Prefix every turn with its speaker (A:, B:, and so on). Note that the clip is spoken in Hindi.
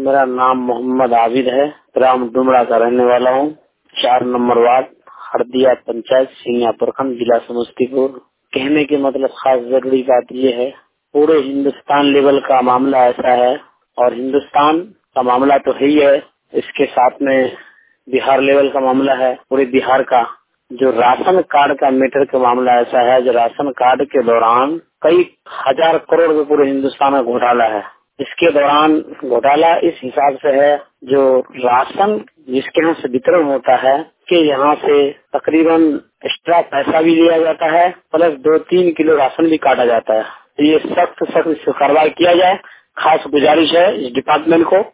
A: मेरा नाम मोहम्मद आबिद है। ग्राम डुमरा का रहने वाला हूँ। 4 नंबर वार्ड, हरदिया पंचायत, सिंघिया प्रखंड, जिला समस्तीपुर। कहने के मतलब खास जरूरी बात ये है, पूरे हिंदुस्तान लेवल का मामला ऐसा है, और हिंदुस्तान का मामला तो है ही है, इसके साथ में बिहार लेवल का मामला है। पूरे बिहार का जो राशन कार्ड का मैटर का मामला ऐसा है, जो राशन कार्ड के दौरान कई हजार करोड़ के पूरे हिंदुस्तान में घोटाला है। इसके दौरान घोटाला इस हिसाब से है, जो राशन जिसके यहाँ से वितरण होता है कि यहाँ से तकरीबन एक्स्ट्रा पैसा भी लिया जाता है, प्लस 2-3 किलो राशन भी काटा जाता है। तो ये सख्त इस कार्रवाई किया जाए, खास गुजारिश है इस डिपार्टमेंट को।